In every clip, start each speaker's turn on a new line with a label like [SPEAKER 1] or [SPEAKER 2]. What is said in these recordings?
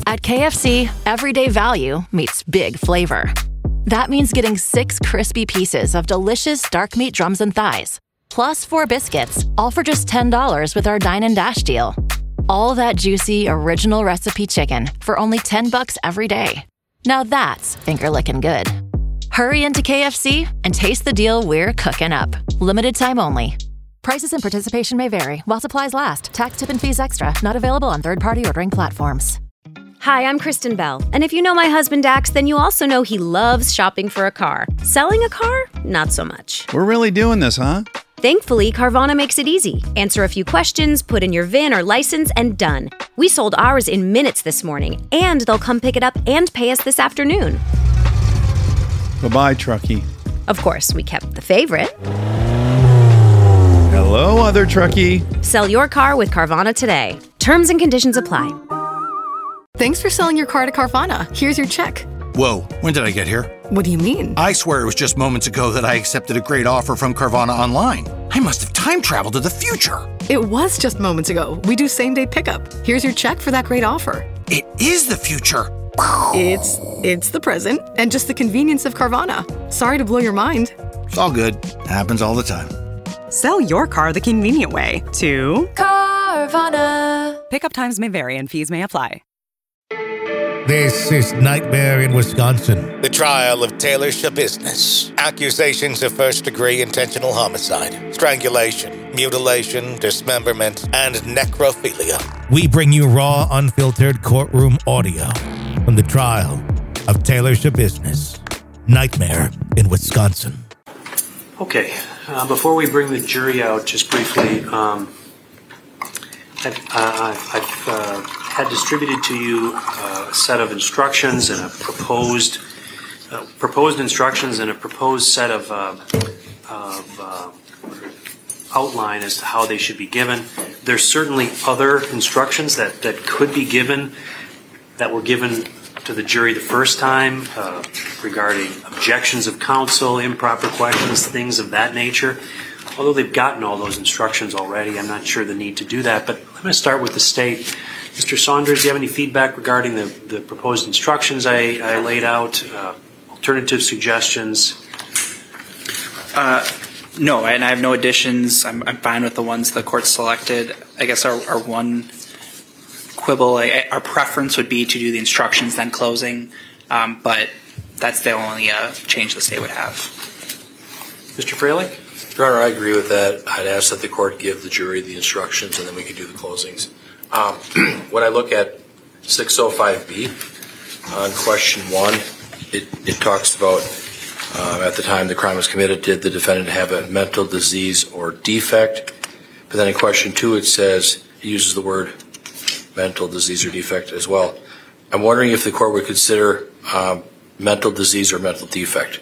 [SPEAKER 1] At KFC, everyday value meets big flavor. That means getting 6 crispy pieces of delicious dark meat drums and thighs, plus 4 biscuits, all for just $10 with our Dine and Dash deal. All that juicy, original recipe chicken for only $10 every day. Now that's finger-licking good. Hurry into KFC and taste the deal we're cooking up. Limited time only. Prices and participation may vary while supplies last. Tax, tip, and fees extra. Not available on third-party ordering platforms.
[SPEAKER 2] Hi, I'm Kristen Bell. And if you know my husband Dax, then you also know he loves shopping for a car. Selling a car? Not so much.
[SPEAKER 3] We're really doing this, huh?
[SPEAKER 2] Thankfully, Carvana makes it easy. Answer a few questions, put in your VIN or license, and done. We sold ours in minutes this morning, and they'll come pick it up and pay us this afternoon.
[SPEAKER 3] Bye-bye, Truckee.
[SPEAKER 2] Of course, we kept the favorite.
[SPEAKER 3] Hello, other Truckee.
[SPEAKER 2] Sell your car with Carvana today. Terms and conditions apply.
[SPEAKER 4] Thanks for selling your car to Carvana. Here's your check.
[SPEAKER 5] Whoa, when did I get here?
[SPEAKER 4] What do you mean?
[SPEAKER 5] I swear it was just moments ago that I accepted a great offer from Carvana online. I must have time traveled to the future.
[SPEAKER 4] It was just moments ago. We do same-day pickup. Here's your check for that great offer.
[SPEAKER 5] It is the future.
[SPEAKER 4] It's the present and just the convenience of Carvana. Sorry to blow your mind.
[SPEAKER 5] It's all good. Happens all the time.
[SPEAKER 6] Sell your car the convenient way to
[SPEAKER 7] Carvana.
[SPEAKER 6] Pickup times may vary and fees may apply.
[SPEAKER 8] This is Nightmare in Wisconsin.
[SPEAKER 9] The trial of Taylor Shabisnes. Accusations of first-degree intentional homicide, strangulation, mutilation, dismemberment, and necrophilia.
[SPEAKER 8] We bring you raw, unfiltered courtroom audio from the trial of Taylor Shabisnes. Nightmare in Wisconsin.
[SPEAKER 10] Okay, before we bring the jury out, just briefly, I've had distributed to you a set of instructions and a proposed instructions and a proposed set of outline as to how they should be given. There's certainly other instructions that could be given that were given to the jury the first time regarding objections of counsel, improper questions, things of that nature. Although they've gotten all those instructions already, I'm not sure the need to do that. But I'm going to start with the state. Mr. Saunders, do you have any feedback regarding the proposed instructions I laid out, alternative suggestions?
[SPEAKER 11] No, and I have no additions. I'm fine with the ones the court selected. I guess our one quibble, our preference would be to do the instructions then closing, but that's the only change the state would have.
[SPEAKER 10] Mr. Freilich?
[SPEAKER 12] Your Honor, I agree with that. I'd ask that the court give the jury the instructions and then we could do the closings. When I look at 605B on question 1, it talks about at the time the crime was committed, did the defendant have a mental disease or defect? But then in question 2 it says, it uses the word mental disease or defect as well. I'm wondering if the court would consider mental disease or mental defect.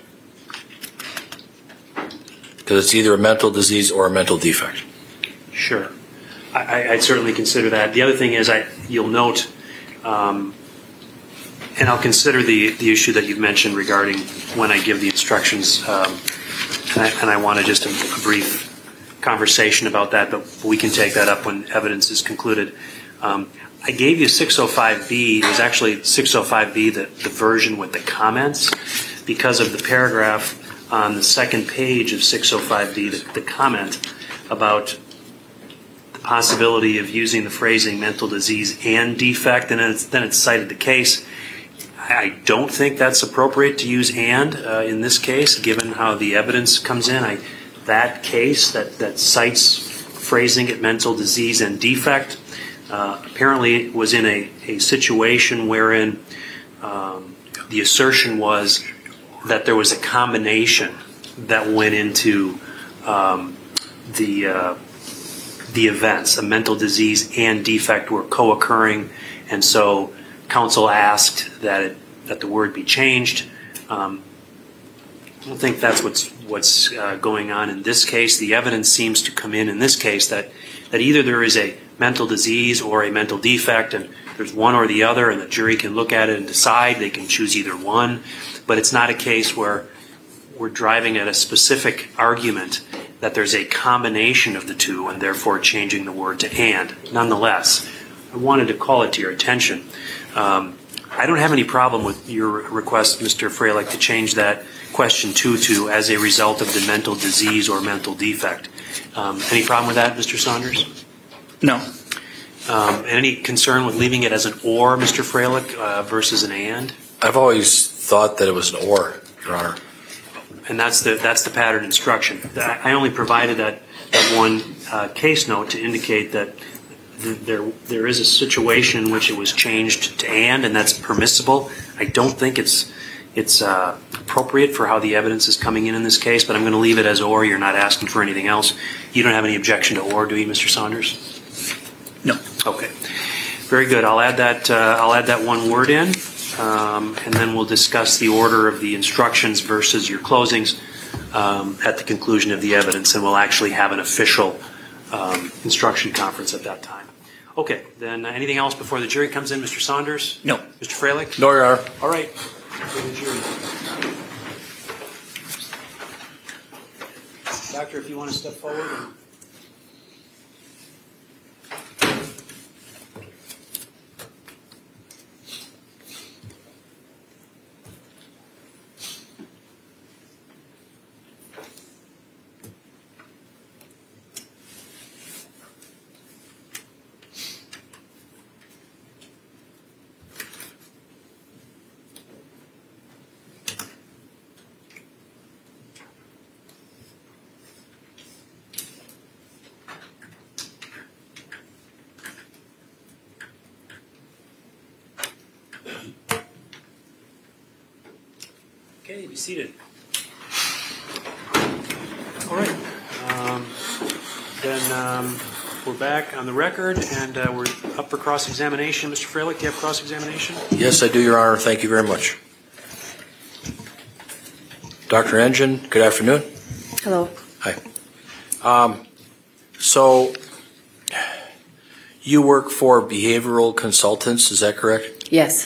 [SPEAKER 12] Because it's either a mental disease or a mental defect.
[SPEAKER 10] Sure. I'd certainly consider that. The other thing is you'll note, and I'll consider the issue that you've mentioned regarding when I give the instructions, and I want to just a brief conversation about that, but we can take that up when evidence is concluded. I gave you 605B. It was actually 605B, the version with the comments, because of the paragraph on the second page of 605D, the comment about the possibility of using the phrasing mental disease and defect, and then it's cited the case. I don't think that's appropriate to use and in this case, given how the evidence comes in. That case that cites phrasing it mental disease and defect apparently was in a situation wherein the assertion was that there was a combination that went into the events. A mental disease and defect were co-occurring, and so counsel asked that the word be changed. I don't think that's what's going on in this case. The evidence seems to come in this case that either there is a mental disease or a mental defect, and there's one or the other, and the jury can look at it and decide. They can choose either one, but it's not a case where we're driving at a specific argument that there's a combination of the two and therefore changing the word to and. Nonetheless, wanted to call it to your attention. I don't have any problem with your request, Mr. Freilich, to change that question 2 to as a result of the mental disease or mental defect. Any problem with that, Mr. Saunders?
[SPEAKER 11] No.
[SPEAKER 10] Any concern with leaving it as an or, Mr. Freilich, versus an and?
[SPEAKER 12] I've always thought that it was an or, Your Honor.
[SPEAKER 10] And that's the pattern instruction. I only provided that one case note to indicate that there is a situation in which it was changed to and that's permissible. I don't think it's appropriate for how the evidence is coming in this case, but I'm going to leave it as or. You're not asking for anything else. You don't have any objection to or, do you, Mr. Saunders?
[SPEAKER 11] No.
[SPEAKER 10] Okay. Very good. I'll add that one word in, and then we'll discuss the order of the instructions versus your closings at the conclusion of the evidence, and we'll actually have an official instruction conference at that time. Okay. Then anything else before the jury comes in, Mr. Saunders?
[SPEAKER 11] No.
[SPEAKER 10] Mr. Freilich?
[SPEAKER 12] No, Your Honor.
[SPEAKER 10] All right. For the jury. Doctor, if you want to step forward. Okay, be seated. All right. Then we're back on the record, and we're up for cross-examination. Mr. Freilich, do you have cross-examination?
[SPEAKER 12] Yes, I do, Your Honor. Thank you very much. Dr. Engine, good afternoon.
[SPEAKER 13] Hello.
[SPEAKER 12] Hi. So, you work for Behavioral Consultants, is that correct?
[SPEAKER 13] Yes.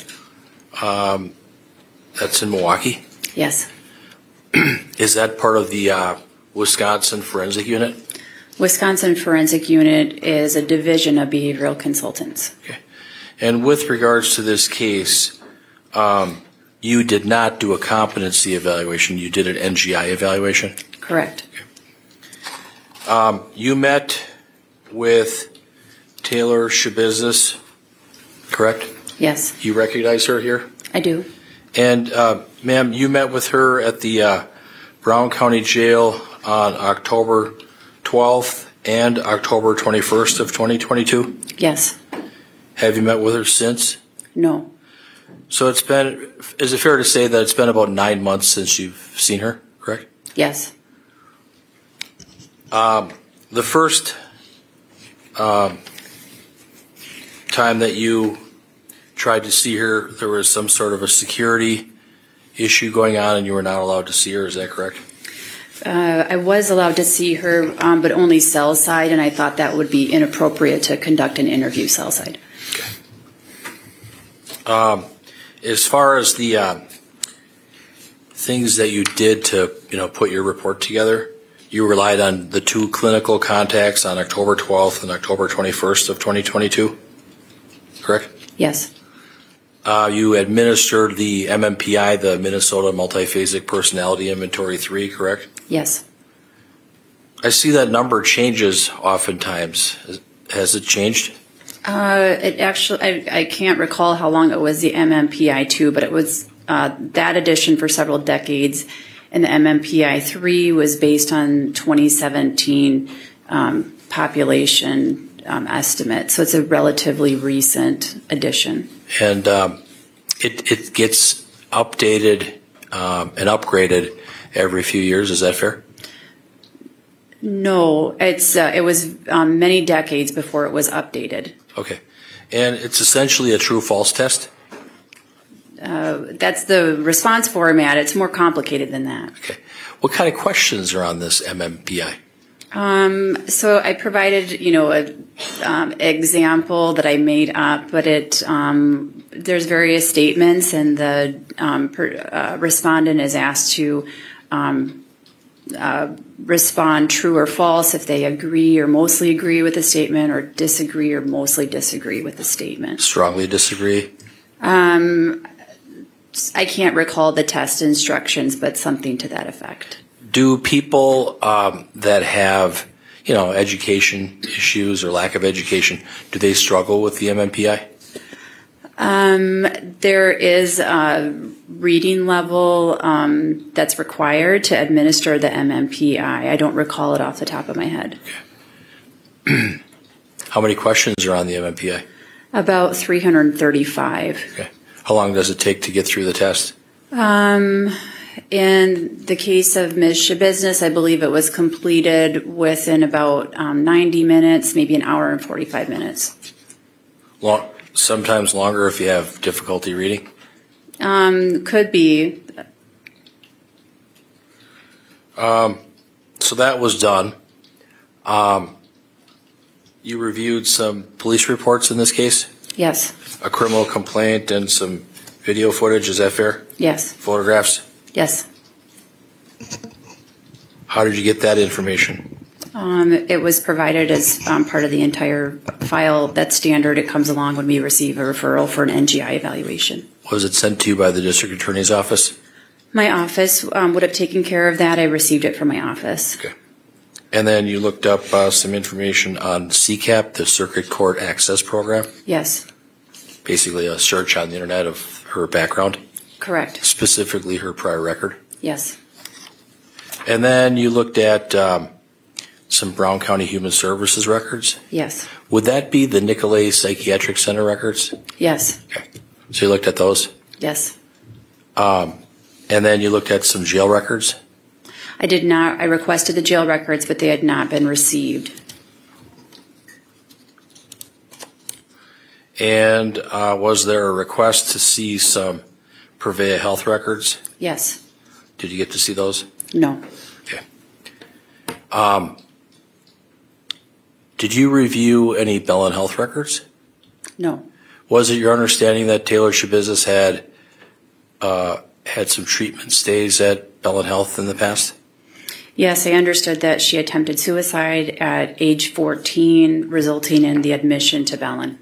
[SPEAKER 12] That's in Milwaukee?
[SPEAKER 13] Yes.
[SPEAKER 12] Is that part of the Wisconsin Forensic Unit?
[SPEAKER 13] Wisconsin Forensic Unit is a division of Behavioral Consultants.
[SPEAKER 12] Okay. And with regards to this case, you did not do a competency evaluation. You did an NGI evaluation?
[SPEAKER 13] Correct.
[SPEAKER 12] Okay. You met with Taylor Shabizis, correct?
[SPEAKER 13] Yes.
[SPEAKER 12] You recognize her here?
[SPEAKER 13] I do.
[SPEAKER 12] And, ma'am, you met with her at the Brown County Jail on October 12th and October 21st of 2022?
[SPEAKER 13] Yes.
[SPEAKER 12] Have you met with her since?
[SPEAKER 13] No.
[SPEAKER 12] So is it fair to say that it's been about 9 months since you've seen her, correct?
[SPEAKER 13] Yes.
[SPEAKER 12] The first time that you tried to see her, there was some sort of a security issue going on and you were not allowed to see her, is that correct?
[SPEAKER 13] I was allowed to see her, but only cell side, and I thought that would be inappropriate to conduct an interview cell side.
[SPEAKER 12] Okay. As far as the things that you did to, put your report together, you relied on the 2 clinical contacts on October 12th and October 21st of 2022, correct?
[SPEAKER 13] Yes.
[SPEAKER 12] You administered the MMPI, the Minnesota Multiphasic Personality Inventory 3, correct?
[SPEAKER 13] Yes.
[SPEAKER 12] I see that number changes oftentimes. Has it changed?
[SPEAKER 13] It actually, I can't recall how long it was the MMPI 2, but it was that edition for several decades, and the MMPI 3 was based on 2017 population estimate, so it's a relatively recent edition.
[SPEAKER 12] And it gets updated and upgraded every few years. Is that fair?
[SPEAKER 13] No, it was many decades before it was updated.
[SPEAKER 12] Okay. And it's essentially a true-false test?
[SPEAKER 13] That's the response format. It's more complicated than that.
[SPEAKER 12] Okay. What kind of questions are on this MMPI?
[SPEAKER 13] So I provided, an example that I made up, but there's various statements, and the respondent is asked to respond true or false if they agree or mostly agree with the statement, or disagree or mostly disagree with the statement.
[SPEAKER 12] Strongly disagree?
[SPEAKER 13] I can't recall the test instructions, but something to that effect.
[SPEAKER 12] Do people that have, education issues or lack of education, do they struggle with the MMPI?
[SPEAKER 13] There is a reading level that's required to administer the MMPI. I don't recall it off the top of my head.
[SPEAKER 12] Okay. How many questions are on the MMPI?
[SPEAKER 13] About 335.
[SPEAKER 12] Okay. How long does it take to get through the test?
[SPEAKER 13] In the case of Ms. Shabiznes, I believe it was completed within about 90 minutes, maybe an hour and 45 minutes.
[SPEAKER 12] Sometimes longer if you have difficulty reading?
[SPEAKER 13] Could be.
[SPEAKER 12] So that was done. You reviewed some police reports in this case?
[SPEAKER 13] Yes.
[SPEAKER 12] A criminal complaint and some video footage, is that fair?
[SPEAKER 13] Yes.
[SPEAKER 12] Photographs?
[SPEAKER 13] Yes.
[SPEAKER 12] How did you get that information?
[SPEAKER 13] It was provided as part of the entire file. That's standard. It comes along when we receive a referral for an NGI evaluation.
[SPEAKER 12] Was it sent to you by the district attorney's office?
[SPEAKER 13] My office would have taken care of that. I received it from my office.
[SPEAKER 12] Okay. And then you looked up some information on CCAP, the Circuit Court Access Program?
[SPEAKER 13] Yes. Basically
[SPEAKER 12] a search on the internet of her background?
[SPEAKER 13] Correct.
[SPEAKER 12] Specifically her prior record?
[SPEAKER 13] Yes.
[SPEAKER 12] And then you looked at some Brown County Human Services records?
[SPEAKER 13] Yes.
[SPEAKER 12] Would that be the Nicolay Psychiatric Center records?
[SPEAKER 13] Yes.
[SPEAKER 12] Okay. So you looked at those?
[SPEAKER 13] Yes.
[SPEAKER 12] And then you looked at some jail records?
[SPEAKER 13] I did not. I requested the jail records, but they had not been received.
[SPEAKER 12] And was there a request to see some Purveya health records?
[SPEAKER 13] Yes.
[SPEAKER 12] Did you get to see those?
[SPEAKER 13] No.
[SPEAKER 12] Okay. Did you review any Bellin Health records?
[SPEAKER 13] No.
[SPEAKER 12] Was it your understanding that Taylor Shabiznes had some treatment stays at Bellin Health in the past?
[SPEAKER 13] Yes, I understood that she attempted suicide at age 14, resulting in the admission to Bellin.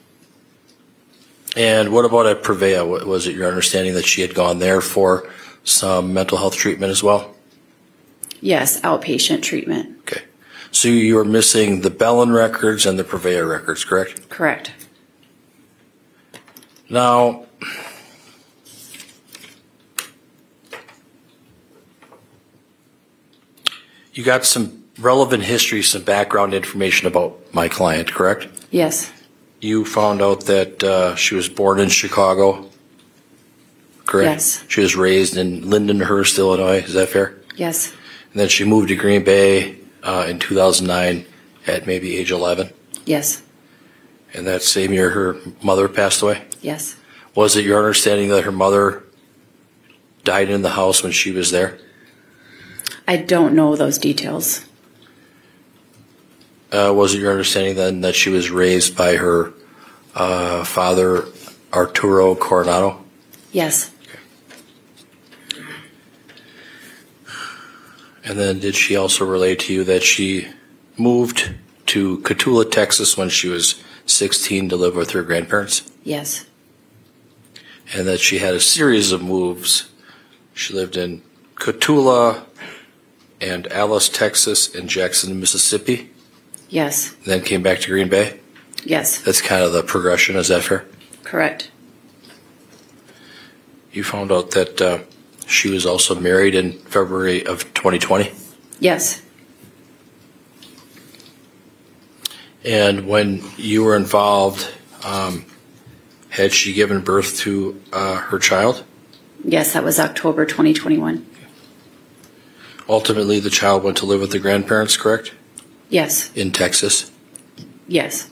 [SPEAKER 12] And what about at Purveya? Was it your understanding that she had gone there for some mental health treatment as well?
[SPEAKER 13] Yes, outpatient treatment.
[SPEAKER 12] Okay. So you were missing the Bellin records and the Purveya records, correct?
[SPEAKER 13] Correct.
[SPEAKER 12] Now, you got some relevant history, some background information about my client, correct?
[SPEAKER 13] Yes.
[SPEAKER 12] You found out that she was born in Chicago, correct?
[SPEAKER 13] Yes.
[SPEAKER 12] She was raised in Lindenhurst, Illinois. Is that fair?
[SPEAKER 13] Yes.
[SPEAKER 12] And then she moved to Green Bay in 2009 at maybe age 11?
[SPEAKER 13] Yes.
[SPEAKER 12] And that same year her mother passed away?
[SPEAKER 13] Yes.
[SPEAKER 12] Was it your understanding that her mother died in the house when she was there?
[SPEAKER 13] I don't know those details.
[SPEAKER 12] Was it your understanding then that she was raised by her father, Arturo Coronado?
[SPEAKER 13] Yes.
[SPEAKER 12] Okay. And then did she also relate to you that she moved to Cotulla, Texas when she was 16 to live with her grandparents?
[SPEAKER 13] Yes.
[SPEAKER 12] And that she had a series of moves. She lived in Cotulla and Alice, Texas, and Jackson, Mississippi?
[SPEAKER 13] Yes.
[SPEAKER 12] And then came back to Green Bay?
[SPEAKER 13] Yes.
[SPEAKER 12] That's kind of the progression, is that fair?
[SPEAKER 13] Correct.
[SPEAKER 12] You found out that she was also married in February of 2020?
[SPEAKER 13] Yes.
[SPEAKER 12] And when you were involved, had she given birth to her child?
[SPEAKER 13] Yes, that was October 2021.
[SPEAKER 12] Ultimately, the child went to live with the grandparents, correct?
[SPEAKER 13] Yes.
[SPEAKER 12] In Texas?
[SPEAKER 13] Yes.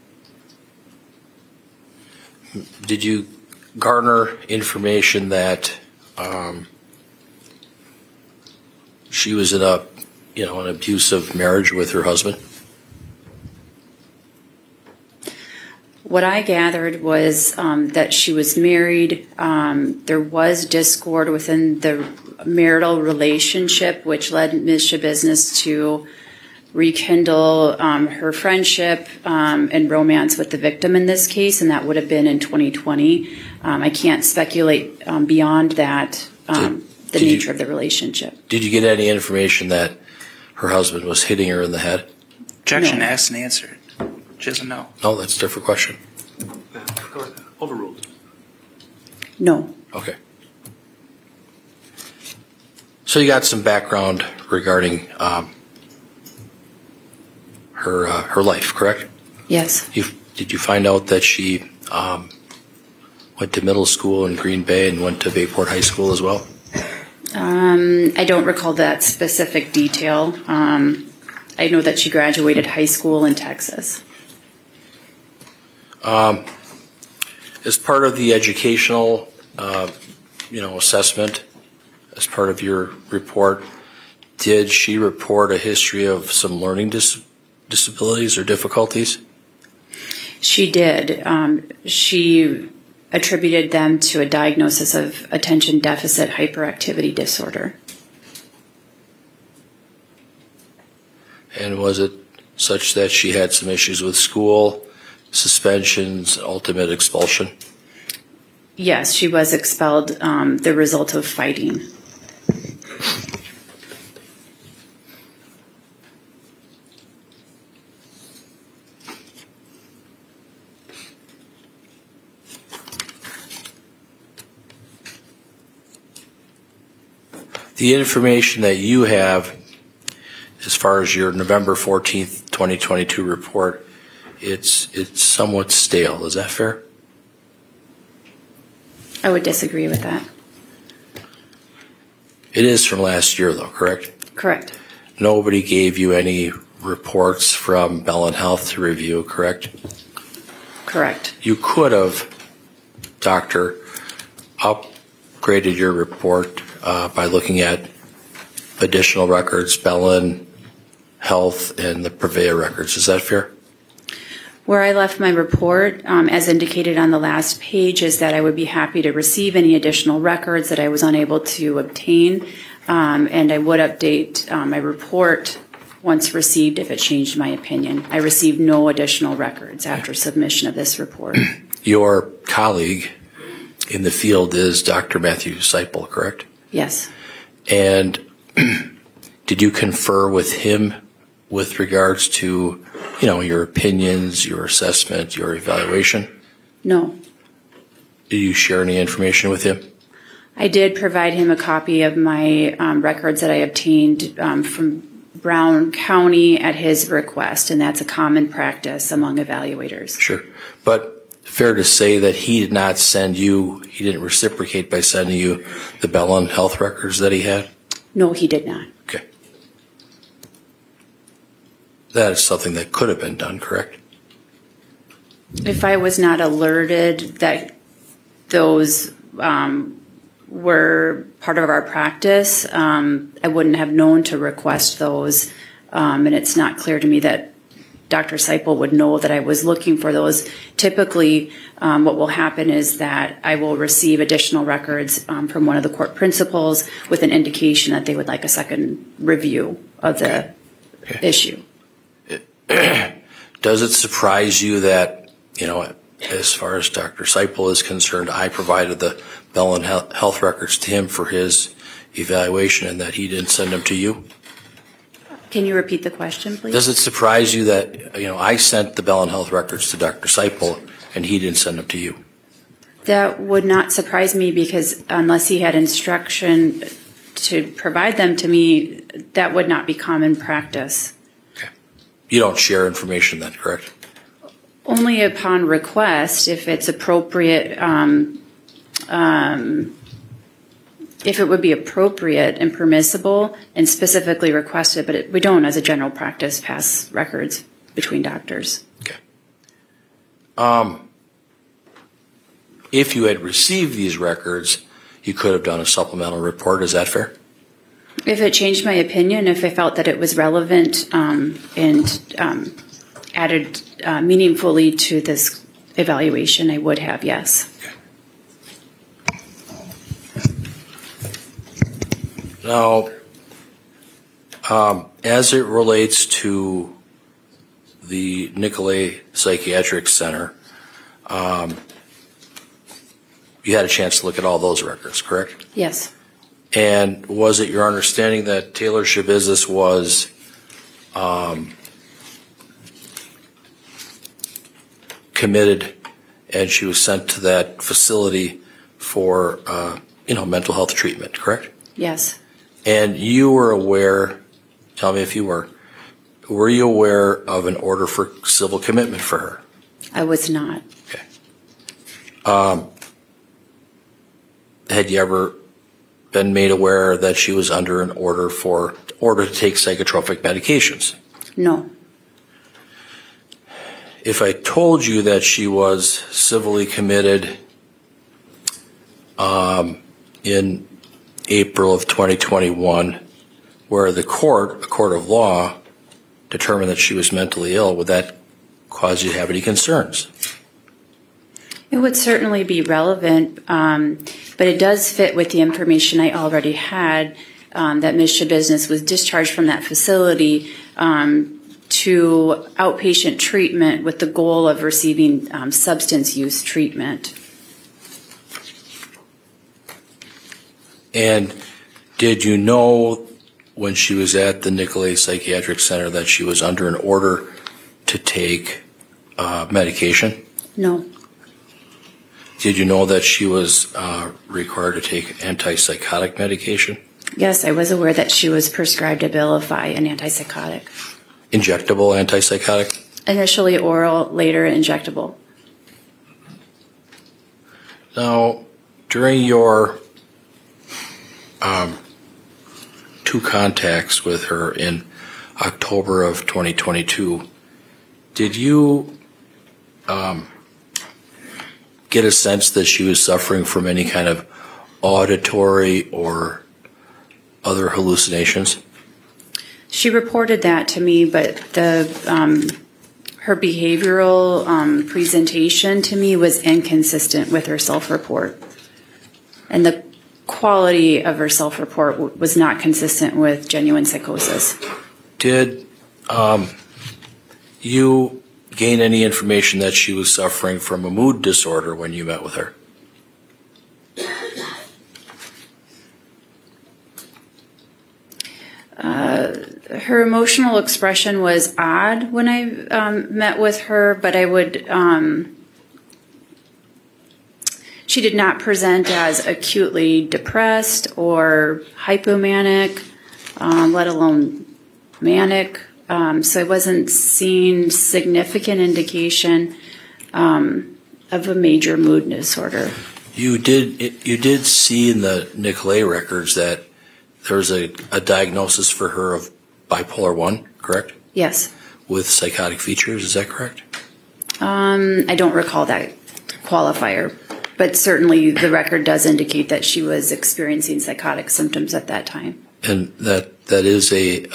[SPEAKER 12] Did you garner information that she was in an abusive marriage with her husband?
[SPEAKER 13] What I gathered was that she was married. There was discord within the marital relationship, which led Ms. Schabusiness to rekindle her friendship and romance with the victim in this case, and that would have been in 2020. I can't speculate beyond that, the nature of the relationship.
[SPEAKER 12] Did you get any information that her husband was hitting her in the head?
[SPEAKER 11] Objection
[SPEAKER 13] No.
[SPEAKER 11] asked and answered. She doesn't know.
[SPEAKER 12] No, that's a different question.
[SPEAKER 10] Overruled.
[SPEAKER 13] No.
[SPEAKER 12] Okay. So you got some background regarding her life, correct?
[SPEAKER 13] Yes.
[SPEAKER 12] Did you find out that she went to middle school in Green Bay and went to Bayport High School as well?
[SPEAKER 13] I don't recall that specific detail. I know that she graduated high school in Texas.
[SPEAKER 12] As part of the educational, assessment, as part of your report, did she report a history of some learning disabilities or difficulties?
[SPEAKER 13] She did. She attributed them to a diagnosis of attention deficit hyperactivity disorder.
[SPEAKER 12] And was it such that she had some issues with school, suspensions, ultimate expulsion?
[SPEAKER 13] Yes, she was expelled, the result of fighting.
[SPEAKER 12] The information that you have, as far as your November 14th, 2022 report, it's somewhat stale. Is that fair?
[SPEAKER 13] I would disagree with that.
[SPEAKER 12] It is from last year, though, correct?
[SPEAKER 13] Correct.
[SPEAKER 12] Nobody gave you any reports from Bellin Health to review, correct?
[SPEAKER 13] Correct.
[SPEAKER 12] You could have, doctor, upgraded your report by looking at additional records, Bellin Health, and the Prevea records. Is that fair?
[SPEAKER 13] Where I left my report, as indicated on the last page, is that I would be happy to receive any additional records that I was unable to obtain, and I would update my report once received if it changed my opinion. I received no additional records after submission of this report.
[SPEAKER 12] Your colleague in the field is Dr. Matthew Seipel, correct?
[SPEAKER 13] Yes.
[SPEAKER 12] And did you confer with him with regards to, your opinions, your assessment, your evaluation?
[SPEAKER 13] No.
[SPEAKER 12] Did you share any information with him?
[SPEAKER 13] I did provide him a copy of my records that I obtained from Brown County at his request, and that's a common practice among evaluators.
[SPEAKER 12] Sure. But fair to say that he did not send you, he didn't reciprocate by sending you the Bellin Health records that he had?
[SPEAKER 13] No, he did not.
[SPEAKER 12] Okay. That is something that could have been done, correct?
[SPEAKER 13] If I was not alerted that those were part of our practice, I wouldn't have known to request those, and it's not clear to me that Dr. Seipel would know that I was looking for those. Typically, what will happen is that I will receive additional records from one of the court principals with an indication that they would like a second review of the issue.
[SPEAKER 12] Does it surprise you that, as far as Dr. Seipel is concerned, I provided the Bellin Health records to him for his evaluation and that he didn't send them to you?
[SPEAKER 13] Can you repeat the question, please?
[SPEAKER 12] Does it surprise you that, I sent the Bellin Health records to Dr. Seipel and he didn't send them to you?
[SPEAKER 13] That would not surprise me because unless he had instruction to provide them to me, that would not be common practice.
[SPEAKER 12] Okay. You don't share information then, correct?
[SPEAKER 13] Only upon request, if it's appropriate, if it would be appropriate and permissible and specifically requested, but we don't, as a general practice, pass records between doctors.
[SPEAKER 12] Okay. If you had received these records, you could have done a supplemental report. Is that fair?
[SPEAKER 13] If it changed my opinion, if I felt that it was relevant and added meaningfully to this evaluation, I would have, yes.
[SPEAKER 12] Now, as it relates to the Nicolay Psychiatric Center, you had a chance to look at all those records, correct?
[SPEAKER 13] Yes.
[SPEAKER 12] And was it your understanding that Taylor Shabizis was committed and she was sent to that facility for, mental health treatment, correct?
[SPEAKER 13] Yes.
[SPEAKER 12] And you were aware, tell me if you were you aware of an order for civil commitment for her?
[SPEAKER 13] I was not.
[SPEAKER 12] Okay. Had you ever been made aware that she was under an order to take psychotropic medications?
[SPEAKER 13] No.
[SPEAKER 12] If I told you that she was civilly committed in April of 2021, where the court, a court of law, determined that she was mentally ill, would that cause you to have any concerns?
[SPEAKER 13] It would certainly be relevant, but it does fit with the information I already had, that Ms. Shabizis was discharged from that facility to outpatient treatment with the goal of receiving substance use treatment.
[SPEAKER 12] And did you know when she was at the Nicolay Psychiatric Center that she was under an order to take medication?
[SPEAKER 13] No.
[SPEAKER 12] Did you know that she was required to take antipsychotic medication?
[SPEAKER 13] Yes, I was aware that she was prescribed Abilify, an antipsychotic.
[SPEAKER 12] Injectable antipsychotic?
[SPEAKER 13] Initially oral, later injectable.
[SPEAKER 12] Now, during your two contacts with her in October of 2022, did you get a sense that she was suffering from any kind of auditory or other hallucinations?
[SPEAKER 13] She reported that to me, but her behavioral presentation to me was inconsistent with her self-report. And the quality of her self-report was not consistent with genuine psychosis.
[SPEAKER 12] Did you gain any information that she was suffering from a mood disorder when you met with her?
[SPEAKER 13] Her emotional expression was odd when I met with her, but I would... she did not present as acutely depressed or hypomanic, let alone manic. So I wasn't seeing significant indication of a major mood disorder.
[SPEAKER 12] You did see in the Nicolay records that there was a diagnosis for her of bipolar 1, correct?
[SPEAKER 13] Yes.
[SPEAKER 12] With psychotic features, is that correct?
[SPEAKER 13] I don't recall that qualifier, but certainly the record does indicate that she was experiencing psychotic symptoms at that time.
[SPEAKER 12] And that is a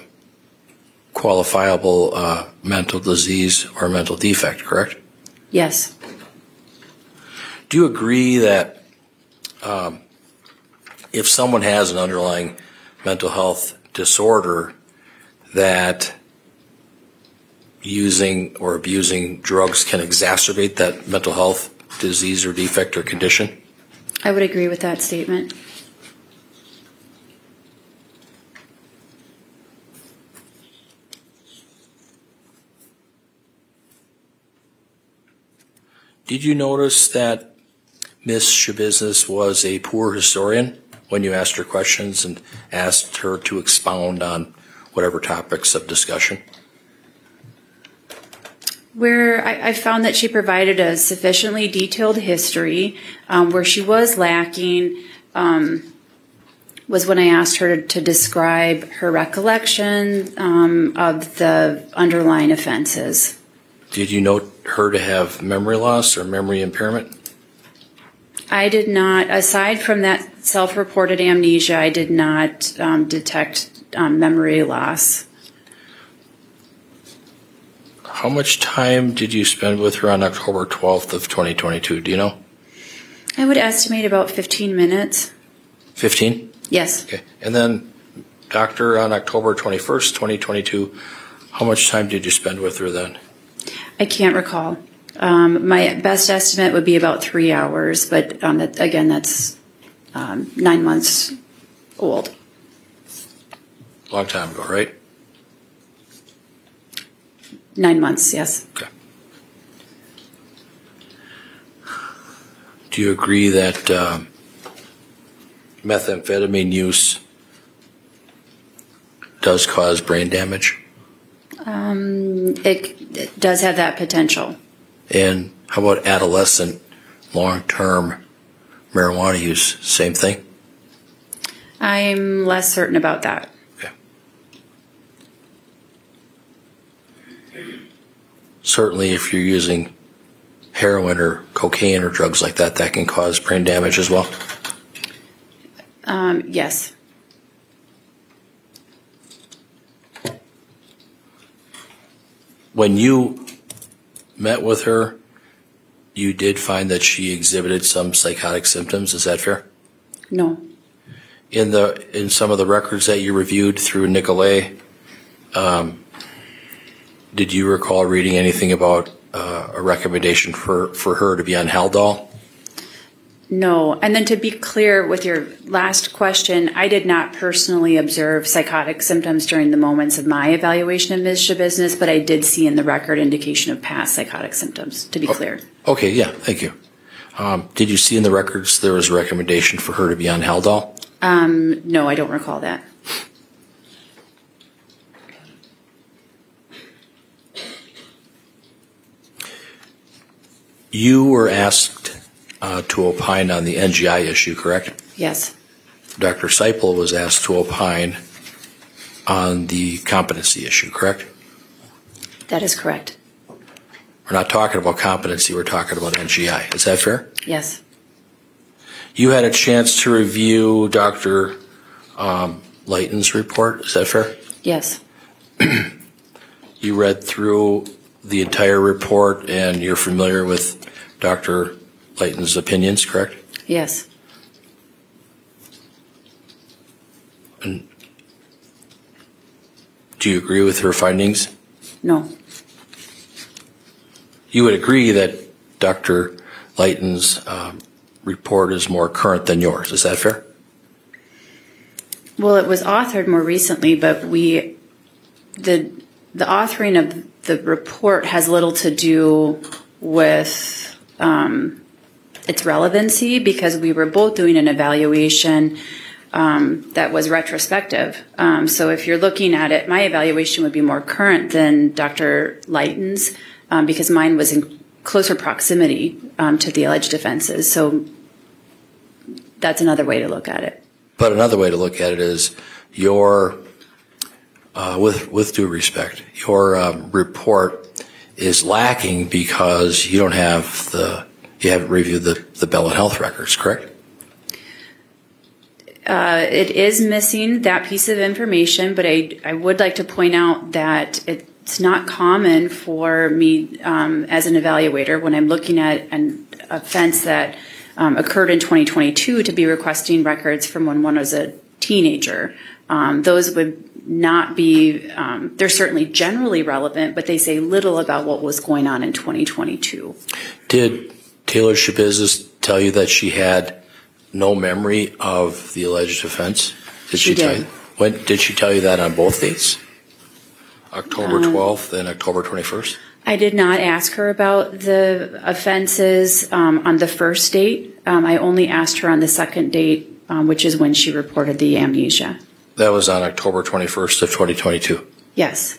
[SPEAKER 12] qualifiable mental disease or mental defect, correct?
[SPEAKER 13] Yes.
[SPEAKER 12] Do you agree that if someone has an underlying mental health disorder, that using or abusing drugs can exacerbate that mental health disease or defect or condition?
[SPEAKER 13] I would agree with that statement.
[SPEAKER 12] Did you notice that Ms. Shabizis was a poor historian when you asked her questions and asked her to expound on whatever topics of discussion?
[SPEAKER 13] Where I found that she provided a sufficiently detailed history. Where she was lacking was when I asked her to describe her recollection of the underlying offenses.
[SPEAKER 12] Did you note her to have memory loss or memory impairment?
[SPEAKER 13] I did not. Aside from that self-reported amnesia, I did not detect memory loss.
[SPEAKER 12] how much time did you spend with her on October 12th of 2022? Do you know?
[SPEAKER 13] I would estimate about 15 minutes.
[SPEAKER 12] 15?
[SPEAKER 13] Yes.
[SPEAKER 12] Okay. And then, doctor, on October 21st, 2022, how much time did you spend with her then?
[SPEAKER 13] I can't recall. My best estimate would be about 3 hours, but that's 9 months old.
[SPEAKER 12] Long time ago, right?
[SPEAKER 13] 9 months, yes.
[SPEAKER 12] Okay. Do you agree that methamphetamine use does cause brain damage?
[SPEAKER 13] It does have that potential.
[SPEAKER 12] And how about adolescent long-term marijuana use? Same thing?
[SPEAKER 13] I'm less certain about that.
[SPEAKER 12] Okay. Certainly if you're using heroin or cocaine or drugs like that, that can cause brain damage as well?
[SPEAKER 13] Yes.
[SPEAKER 12] When you met with her, you did find that she exhibited some psychotic symptoms. Is that fair?
[SPEAKER 13] No.
[SPEAKER 12] In some of the records that you reviewed through Nicolay, did you recall reading anything about a recommendation for her to be on Haldol?
[SPEAKER 13] No. And then to be clear with your last question, I did not personally observe psychotic symptoms during the moments of my evaluation of Ms. Shabiznes, but I did see in the record indication of past psychotic symptoms, to be clear.
[SPEAKER 12] Okay, yeah, thank you. Did you see in the records there was a recommendation for her to be on Haldol?
[SPEAKER 13] No, I don't recall that.
[SPEAKER 12] You were asked to opine on the NGI issue, correct?
[SPEAKER 13] Yes.
[SPEAKER 12] Dr. Seipel was asked to opine on the competency issue, correct?
[SPEAKER 13] That is correct.
[SPEAKER 12] We're not talking about competency, we're talking about NGI. Is that fair?
[SPEAKER 13] Yes.
[SPEAKER 12] You had a chance to review Dr. Layton's report. Is that fair?
[SPEAKER 13] Yes.
[SPEAKER 12] You read through the entire report and you're familiar with Dr. Layton's opinions, correct?
[SPEAKER 13] Yes.
[SPEAKER 12] And do you agree with her findings?
[SPEAKER 13] No.
[SPEAKER 12] You would agree that Dr. Layton's report is more current than yours. Is that fair?
[SPEAKER 13] Well, it was authored more recently, but the authoring of the report has little to do with its relevancy because we were both doing an evaluation that was retrospective. So if you're looking at it, my evaluation would be more current than Dr. Layton's because mine was in closer proximity to the alleged offenses. So that's another way to look at it.
[SPEAKER 12] But another way to look at it is your, with due respect, your report is lacking because you haven't reviewed the Bell and Health records, correct?
[SPEAKER 13] It is missing that piece of information, but I would like to point out that it's not common for me as an evaluator when I'm looking at an offense that occurred in 2022 to be requesting records from when one was a teenager. Those would not be, they're certainly generally relevant, but they say little about what was going on in 2022.
[SPEAKER 12] Did Taylor Shabiznes tell you that she had no memory of the alleged offense?
[SPEAKER 13] She did.
[SPEAKER 12] Tell you? When did she tell you that on both dates? October 12th and October 21st?
[SPEAKER 13] I did not ask her about the offenses on the first date. I only asked her on the second date, which is when she reported the amnesia.
[SPEAKER 12] That was on October 21st of 2022?
[SPEAKER 13] Yes.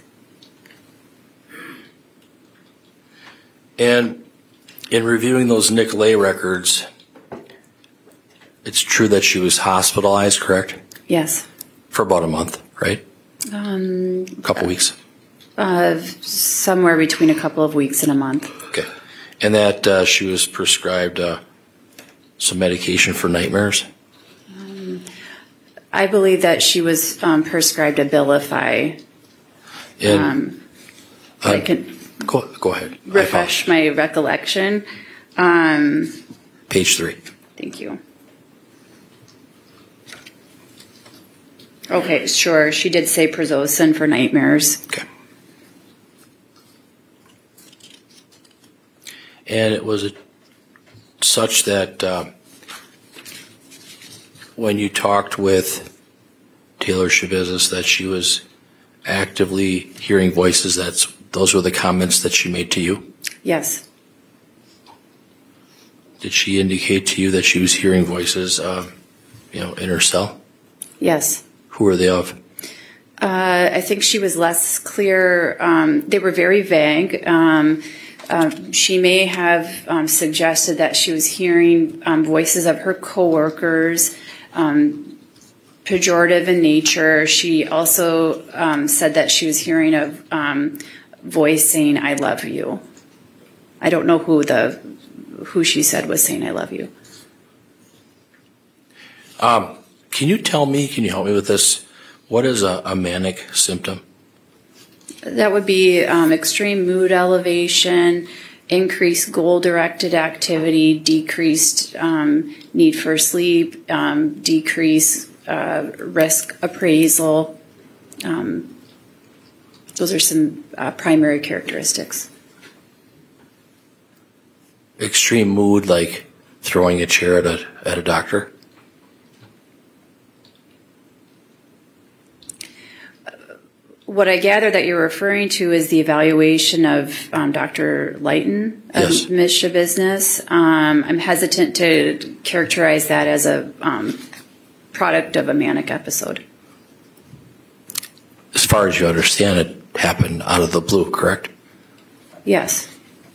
[SPEAKER 12] And in reviewing those Nicolay records, it's true that she was hospitalized, correct?
[SPEAKER 13] Yes.
[SPEAKER 12] For about a month, right? A couple weeks?
[SPEAKER 13] Somewhere between a couple of weeks and a month.
[SPEAKER 12] Okay. And that she was prescribed some medication for nightmares?
[SPEAKER 13] I believe that she was prescribed Abilify.
[SPEAKER 12] Go ahead.
[SPEAKER 13] refresh my recollection.
[SPEAKER 12] Page 3.
[SPEAKER 13] Thank you. Okay, sure. She did say Prazosin for nightmares.
[SPEAKER 12] Okay. And it was such that when you talked with Taylor Shabizis that she was actively hearing voices, those were the comments that she made to you?
[SPEAKER 13] Yes.
[SPEAKER 12] Did she indicate to you that she was hearing voices, in her cell?
[SPEAKER 13] Yes.
[SPEAKER 12] Who were they of?
[SPEAKER 13] I think she was less clear. They were very vague. She may have suggested that she was hearing voices of her coworkers, pejorative in nature. She also said that she was hearing a voice saying, "I love you." I don't know who she said was saying, "I love you."
[SPEAKER 12] Can you help me with this? What is a manic symptom?
[SPEAKER 13] That would be extreme mood elevation, increased goal-directed activity, decreased need for sleep, decreased risk appraisal. Those are some primary characteristics.
[SPEAKER 12] Extreme mood, like throwing a chair at a doctor?
[SPEAKER 13] What I gather that you're referring to is the evaluation of Dr. Lighton of
[SPEAKER 12] Yes.
[SPEAKER 13] Ms. Shabizis. I'm hesitant to characterize that as a product of a manic episode.
[SPEAKER 12] As far as you understand, it happened out of the blue, correct?
[SPEAKER 13] Yes.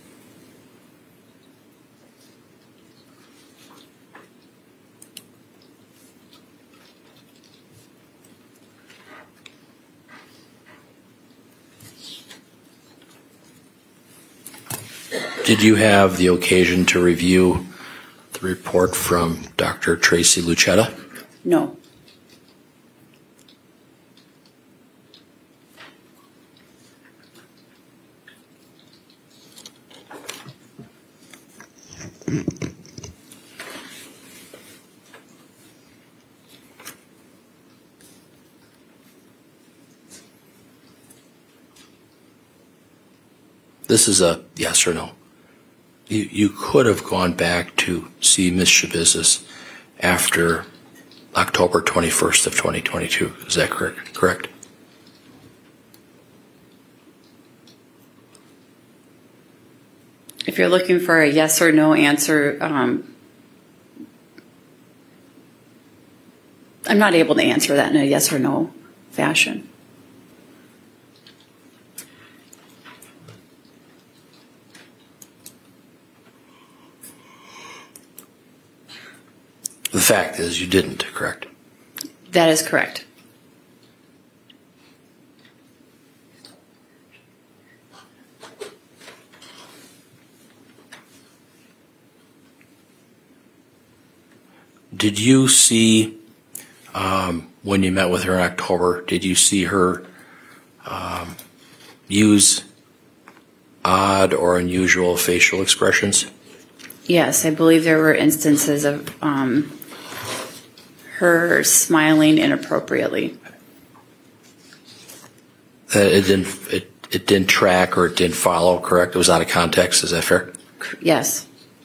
[SPEAKER 12] Did you have the occasion to review the report from Dr. Tracy Lucetta?
[SPEAKER 13] No.
[SPEAKER 12] This is a yes or no. You could have gone back to see Ms. Shabizis after October 21st of 2022. Is that correct?
[SPEAKER 13] If you're looking for a yes or no answer, I'm not able to answer that in a yes or no fashion.
[SPEAKER 12] The fact is you didn't, correct?
[SPEAKER 13] That is correct.
[SPEAKER 12] Did you see, when you met with her in October, did you see her use odd or unusual facial expressions?
[SPEAKER 13] Yes, I believe there were instances of her smiling inappropriately.
[SPEAKER 12] It didn't track or it didn't follow, correct? It was out of context, is that fair?
[SPEAKER 13] Yes.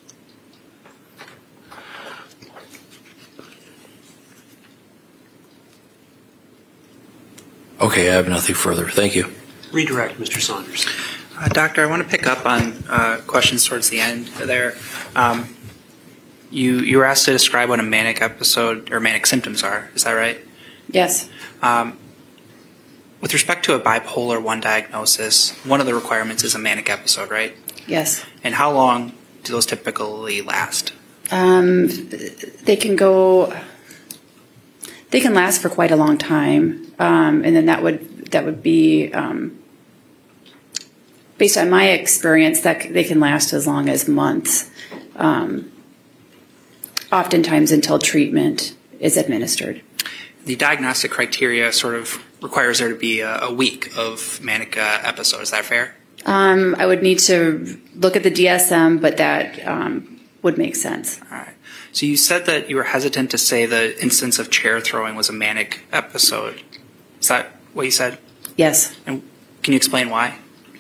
[SPEAKER 12] Okay, I have nothing further. Thank you.
[SPEAKER 10] Redirect, Mr. Saunders.
[SPEAKER 11] Doctor, I want to pick up on questions towards the end there. You were asked to describe what a manic episode or manic symptoms are. Is that right?
[SPEAKER 13] Yes.
[SPEAKER 11] With respect to a bipolar 1 diagnosis, one of the requirements is a manic episode, right?
[SPEAKER 13] Yes.
[SPEAKER 11] And how long do those typically last?
[SPEAKER 13] They can last for quite a long time, and then that would be based on my experience that they can last as long as months, oftentimes until treatment is administered.
[SPEAKER 11] The diagnostic criteria sort of requires there to be a week of manic episode. Is that fair?
[SPEAKER 13] I would need to look at the DSM, but that would make sense.
[SPEAKER 11] All right. So you said that you were hesitant to say the instance of chair throwing was a manic episode. Is that what you said?
[SPEAKER 13] Yes.
[SPEAKER 11] And can you explain why?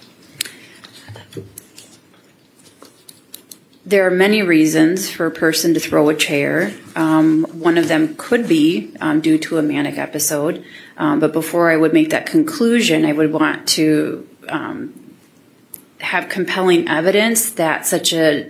[SPEAKER 13] There are many reasons for a person to throw a chair. One of them could be due to a manic episode. But before I would make that conclusion, I would want to have compelling evidence that such a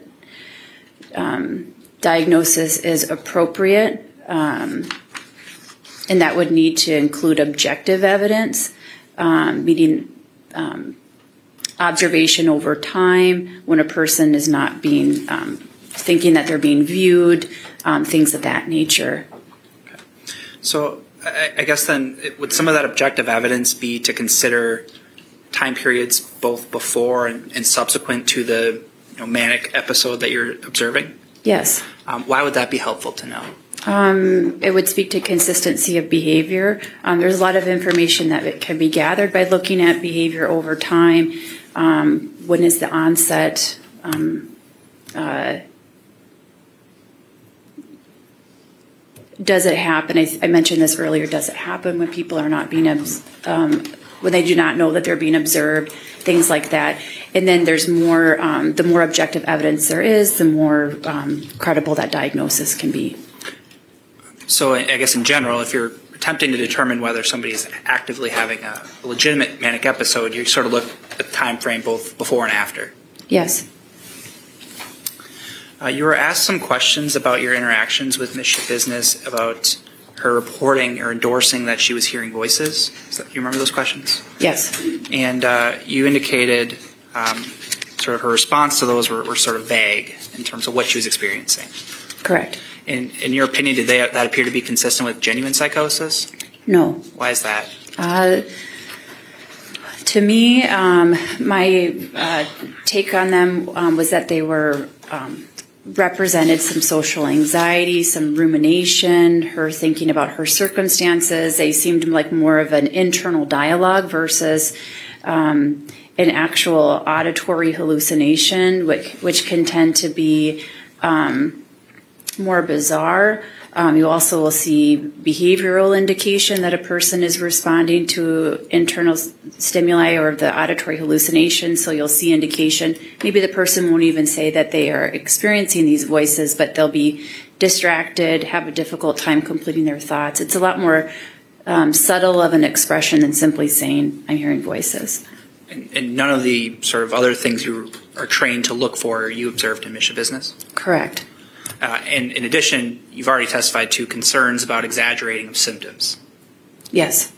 [SPEAKER 13] diagnosis is appropriate, and that would need to include objective evidence, meaning observation over time when a person is not being thinking that they're being viewed, things of that nature.
[SPEAKER 11] Okay. So I guess then would some of that objective evidence be to consider time periods both before and subsequent to the manic episode that you're observing?
[SPEAKER 13] Yes.
[SPEAKER 11] Why would that be helpful to know?
[SPEAKER 13] It would speak to consistency of behavior. There's a lot of information that can be gathered by looking at behavior over time. When is the onset? Does it happen? I mentioned this earlier. Does it happen when people are not being when they do not know that they're being observed? Things like that. And then there's more. The more objective evidence there is, the more credible that diagnosis can be.
[SPEAKER 11] So I guess in general, if you're attempting to determine whether somebody is actively having a legitimate manic episode, you sort of look at the time frame both before and after.
[SPEAKER 13] Yes.
[SPEAKER 11] You were asked some questions about your interactions with Ms. Business, about her reporting or endorsing that she was hearing voices. You remember those questions? Yes. And you indicated sort of her response to those were sort of vague in terms of what she was experiencing.
[SPEAKER 13] Correct.
[SPEAKER 11] In your opinion, did that appear to be consistent with genuine psychosis?
[SPEAKER 13] No.
[SPEAKER 11] Why is that?
[SPEAKER 13] To me, my take on them was that they were represented some social anxiety, some rumination, her thinking about her circumstances. They seemed like more of an internal dialogue versus an actual auditory hallucination, which can tend to be more bizarre. You also will see behavioral indication that a person is responding to internal stimuli or the auditory hallucination. So you'll see indication. Maybe the person won't even say that they are experiencing these voices, but they'll be distracted, have a difficult time completing their thoughts. It's a lot more subtle of an expression than simply saying, I'm hearing voices.
[SPEAKER 11] And none of the sort of other things you are trained to look for you observed in Mission Business?
[SPEAKER 13] Correct.
[SPEAKER 11] And in addition, you've already testified to concerns about exaggerating of symptoms.
[SPEAKER 13] Yes.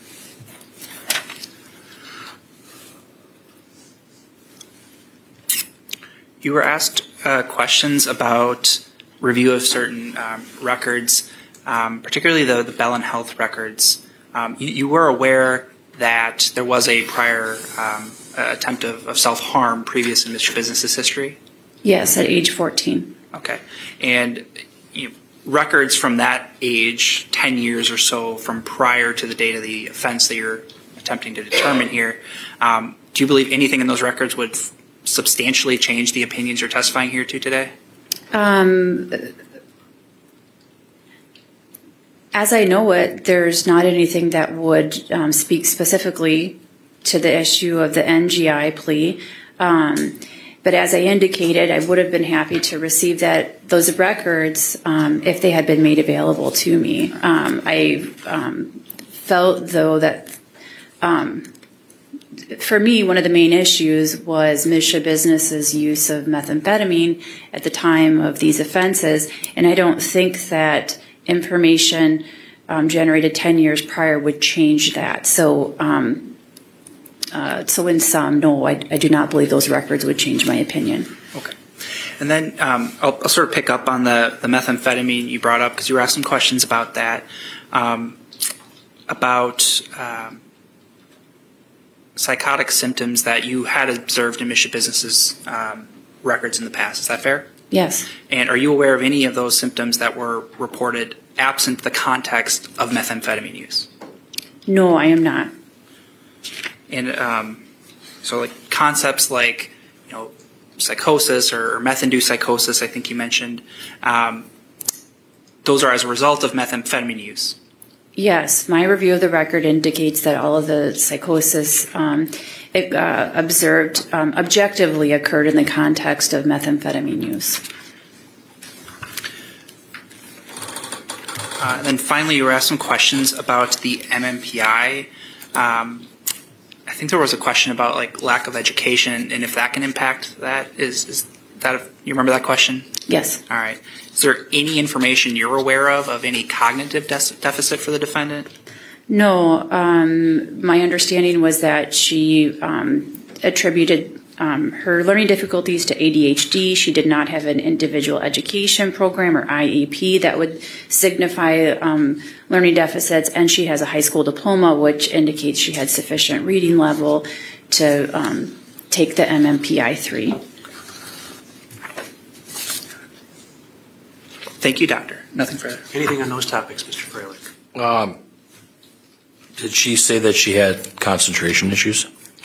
[SPEAKER 11] You were asked questions about review of certain records, particularly the Bellin Health records. You were aware that there was a prior attempt of self-harm previous in Mr. Business's history?
[SPEAKER 13] Yes, at age 14.
[SPEAKER 11] Okay. And records from that age, 10 years or so from prior to the date of the offense that you're attempting to determine here, do you believe anything in those records would substantially change the opinions you're testifying here to today?
[SPEAKER 13] As I know it, there's not anything that would speak specifically to the issue of the NGI plea. But as I indicated, I would have been happy to receive those records if they had been made available to me. I felt, though, that for me, one of the main issues was Ms. Business's use of methamphetamine at the time of these offenses, and I don't think that information generated 10 years prior would change that. So in sum, no, I do not believe those records would change my opinion.
[SPEAKER 11] Okay. And then I'll sort of pick up on the methamphetamine you brought up because you were asked some questions about that, about psychotic symptoms that you had observed in Mission Business's records in the past. Is that fair?
[SPEAKER 13] Yes.
[SPEAKER 11] And are you aware of any of those symptoms that were reported absent the context of methamphetamine use?
[SPEAKER 13] No, I am not.
[SPEAKER 11] And So like concepts like, psychosis or meth-induced psychosis, I think you mentioned, those are as a result of methamphetamine use.
[SPEAKER 13] Yes, my review of the record indicates that all of the psychosis observed objectively occurred in the context of methamphetamine use.
[SPEAKER 11] And then finally, you were asked some questions about the MMPI. I think there was a question about like lack of education and if that can impact that. Is that you remember that question?
[SPEAKER 13] Yes.
[SPEAKER 11] All right. Is there any information you're aware of any cognitive deficit for the defendant?
[SPEAKER 13] No. My understanding was that she attributed her learning difficulties to ADHD. She did not have an individual education program or IEP that would signify learning deficits, and she has a high school diploma, which indicates she had sufficient reading level to take the MMPI 3.
[SPEAKER 11] Thank you, Doctor. Nothing further.
[SPEAKER 10] Anything on those topics, Mr. Freilich?
[SPEAKER 12] Did she say that she had concentration issues?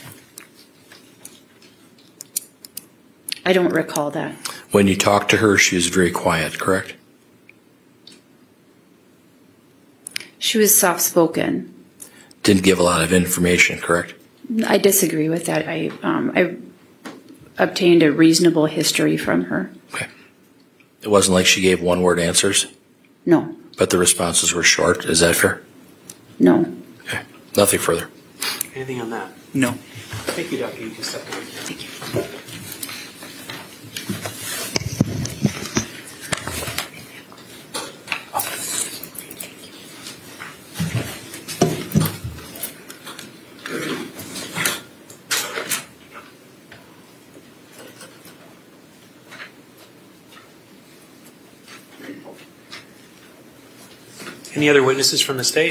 [SPEAKER 13] I don't recall that.
[SPEAKER 12] When you talked to her, she was very quiet, correct?
[SPEAKER 13] She was soft-spoken.
[SPEAKER 12] Didn't give a lot of information, correct?
[SPEAKER 13] I disagree with that. I obtained a reasonable history from her.
[SPEAKER 12] Okay. It wasn't like she gave one-word answers?
[SPEAKER 13] No.
[SPEAKER 12] But the responses were short. Is that fair?
[SPEAKER 13] No.
[SPEAKER 12] Okay. Nothing further.
[SPEAKER 10] Anything on that?
[SPEAKER 11] No.
[SPEAKER 10] Thank you, Doctor. You can step away.
[SPEAKER 13] Thank you.
[SPEAKER 10] Any other witnesses from the state?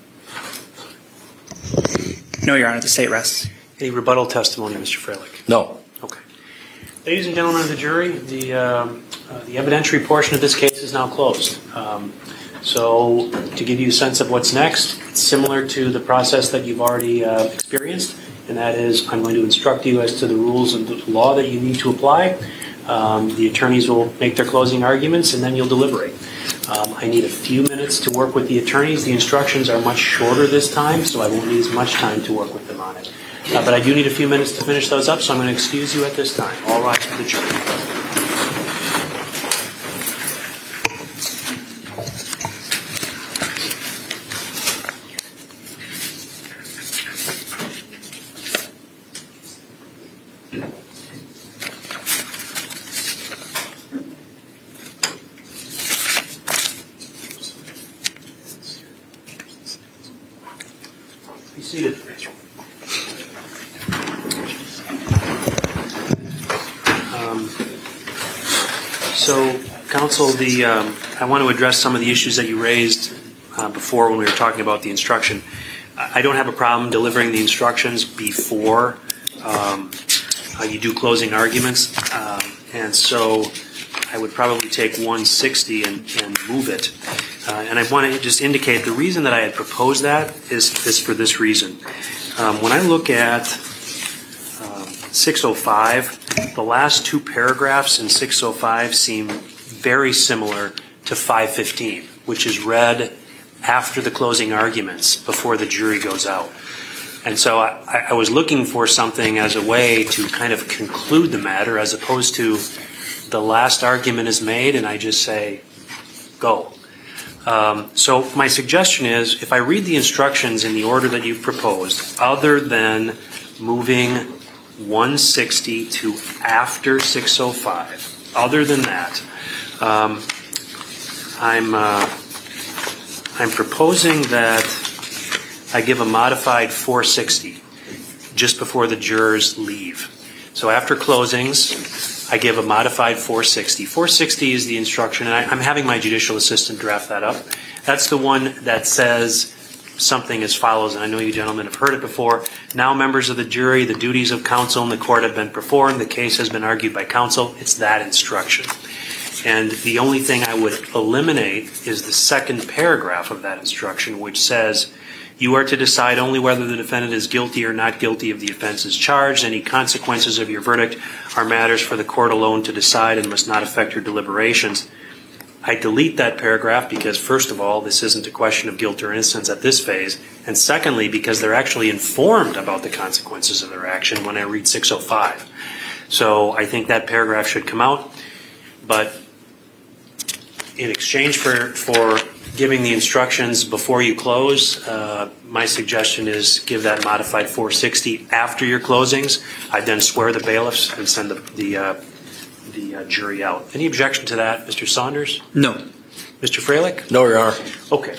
[SPEAKER 11] No, Your Honor. The state rests.
[SPEAKER 10] Any rebuttal testimony, Mr. Freilich?
[SPEAKER 12] No.
[SPEAKER 10] Okay. Ladies and gentlemen of the jury, the evidentiary portion of this case is now closed. So to give you a sense of what's next, it's similar to the process that you've already experienced, and that is I'm going to instruct you as to the rules of the law that you need to apply. The attorneys will make their closing arguments, and then you'll deliberate. I need a few minutes to work with the attorneys. The instructions are much shorter this time, so I won't need as much time to work with them on it. But I do need a few minutes to finish those up, so I'm going to excuse you at this time. All rise for the jury. Be seated. So, counsel, I want to address some of the issues that you raised before when we were talking about the instruction. I don't have a problem delivering the instructions before you do closing arguments, and so I would probably take 160 and move it. And I want to just indicate the reason that I had proposed that is for this reason. When I look at 605, the last two paragraphs in 605 seem very similar to 515, which is read after the closing arguments before the jury goes out. And so I was looking for something as a way to kind of conclude the matter as opposed to the last argument is made and I just say, go. So my suggestion is if I read the instructions in the order that you've proposed, other than moving 160 to after 605, other than that, I'm proposing that I give a modified 460 just before the jurors leave. So after closings, I give a modified 460. 460 is the instruction, and I'm having my judicial assistant draft that up. That's the one that says something as follows, and I know you gentlemen have heard it before. Now, members of the jury, the duties of counsel in the court have been performed. The case has been argued by counsel. It's that instruction. And the only thing I would eliminate is the second paragraph of that instruction, which says, You are to decide only whether the defendant is guilty or not guilty of the offenses charged. Any consequences of your verdict are matters for the court alone to decide and must not affect your deliberations. I delete that paragraph because, first of all, this isn't a question of guilt or innocence at this phase, and secondly, because they're actually informed about the consequences of their action when I read 605. So I think that paragraph should come out, but in exchange for giving the instructions before you close, my suggestion is give that modified 460 after your closings. I'd then swear the bailiffs and send the jury out. Any objection to that, Mr. Saunders?
[SPEAKER 11] No.
[SPEAKER 10] Mr. Freilich?
[SPEAKER 12] No, Your Honor.
[SPEAKER 10] Okay.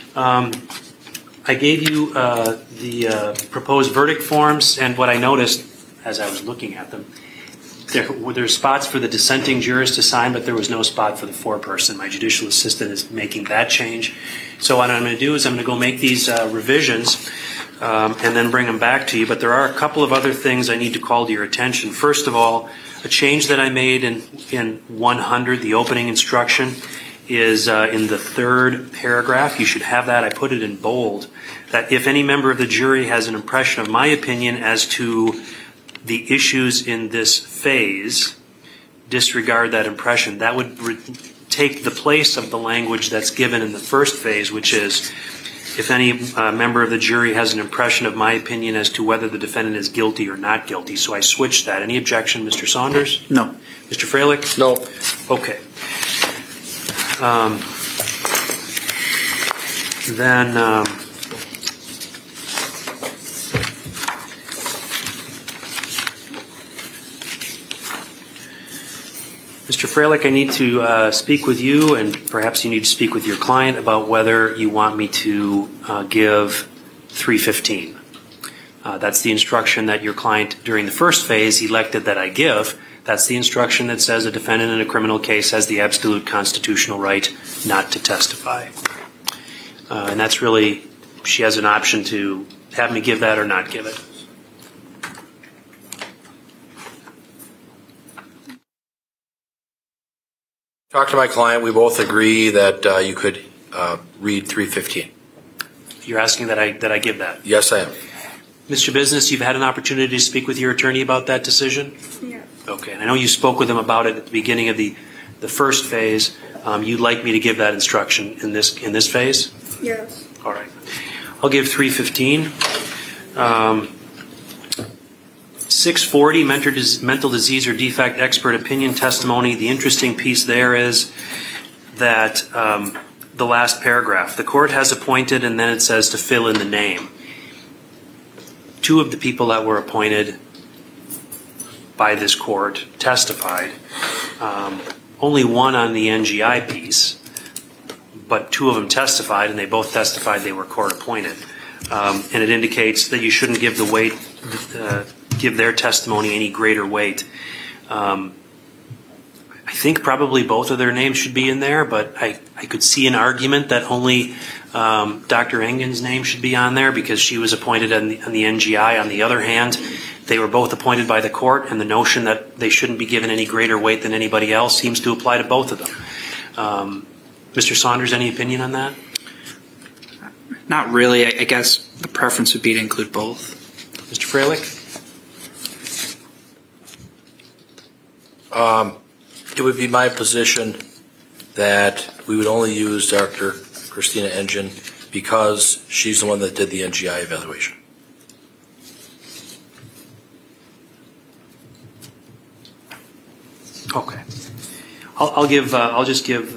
[SPEAKER 10] I gave you the proposed verdict forms, and what I noticed as I was looking at them, there's spots for the dissenting jurors to sign, but there was no spot for the foreperson. My judicial assistant is making that change. So what I'm going to do is I'm going to go make these revisions and then bring them back to you. But there are a couple of other things I need to call to your attention. First of all, a change that I made in 100, the opening instruction, is in the third paragraph. You should have that. I put it in bold. That if any member of the jury has an impression of my opinion as to the issues in this phase, disregard that impression. That would take the place of the language that's given in the first phase, which is if any member of the jury has an impression of my opinion as to whether the defendant is guilty or not guilty. So I switched that. Any objection, Mr. Saunders?
[SPEAKER 11] No.
[SPEAKER 10] Mr. Freilich?
[SPEAKER 12] No.
[SPEAKER 10] Okay. Then Mr. Freilich, I need to speak with you, and perhaps you need to speak with your client about whether you want me to give 315. That's the instruction that your client, during the first phase, elected that I give. That's the instruction that says a defendant in a criminal case has the absolute constitutional right not to testify. And that's really, she has an option to have me give that or not give it.
[SPEAKER 12] Talk to my client. We both agree that you could read 315.
[SPEAKER 10] You're asking that I give that?
[SPEAKER 12] Yes, I am.
[SPEAKER 10] Mr. Business, you've had an opportunity to speak with your attorney about that decision?
[SPEAKER 14] Yeah.
[SPEAKER 10] Okay. And I know you spoke with him about it at the beginning of the first phase. You'd like me to give that instruction in this phase?
[SPEAKER 14] Yes.
[SPEAKER 10] All right. I'll give 315. 640, mental disease or defect expert opinion testimony. The interesting piece there is that the last paragraph, the court has appointed, and then it says to fill in the name. Two of the people that were appointed by this court testified. Only one on the NGI piece, but two of them testified, and they both testified they were court appointed. And it indicates that you shouldn't give the weight, give their testimony any greater weight. I think probably both of their names should be in there, but I could see an argument that only Dr. Engen's name should be on there because she was appointed on the NGI. On the other hand, they were both appointed by the court, and the notion that they shouldn't be given any greater weight than anybody else seems to apply to both of them. Mr. Saunders, any opinion on that?
[SPEAKER 11] Not really. I guess the preference would be to include both.
[SPEAKER 10] Mr. Freilich?
[SPEAKER 12] It would be my position that we would only use Dr. Christina Engen because she's the one that did the NGI evaluation.
[SPEAKER 10] Okay. I'll just give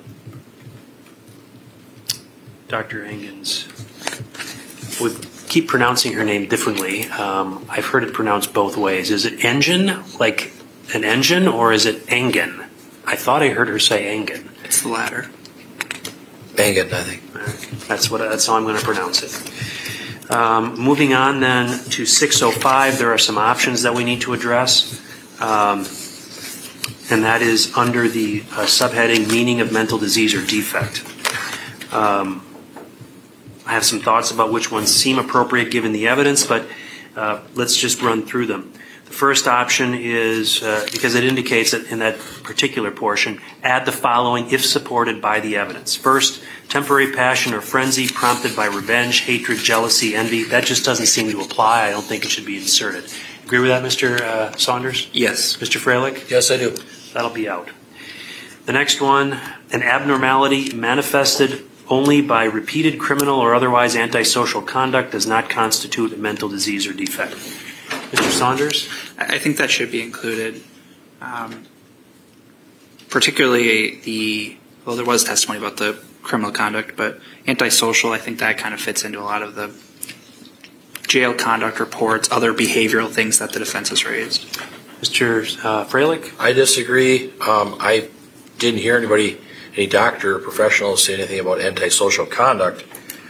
[SPEAKER 10] Dr. Engen's. We keep pronouncing her name differently. I've heard it pronounced both ways. Is it Engen, like an engine, or is it Engen? I thought I heard her say Engen.
[SPEAKER 11] It's the latter.
[SPEAKER 12] Engen, I think.
[SPEAKER 10] That's how I'm going to pronounce it. Moving on then to 605, there are some options that we need to address. And that is under the subheading meaning of mental disease or defect. I have some thoughts about which ones seem appropriate given the evidence, but let's just run through them. The First option is, because it indicates that in that particular portion, add the following if supported by the evidence. First, temporary passion or frenzy prompted by revenge, hatred, jealousy, envy. That just doesn't seem to apply. I don't think it should be inserted. Agree with that, Mr. Saunders?
[SPEAKER 11] Yes.
[SPEAKER 10] Mr. Freilich?
[SPEAKER 12] Yes, I do.
[SPEAKER 10] That'll be out. The next one, an abnormality manifested only by repeated criminal or otherwise antisocial conduct does not constitute a mental disease or defect. Mr. Saunders?
[SPEAKER 11] I think that should be included. Particularly there was testimony about the criminal conduct, but antisocial, I think that kind of fits into a lot of the jail conduct reports, other behavioral things that the defense has raised.
[SPEAKER 10] Mr. Freilich?
[SPEAKER 12] I disagree. I didn't hear any doctor or professional say anything about antisocial conduct,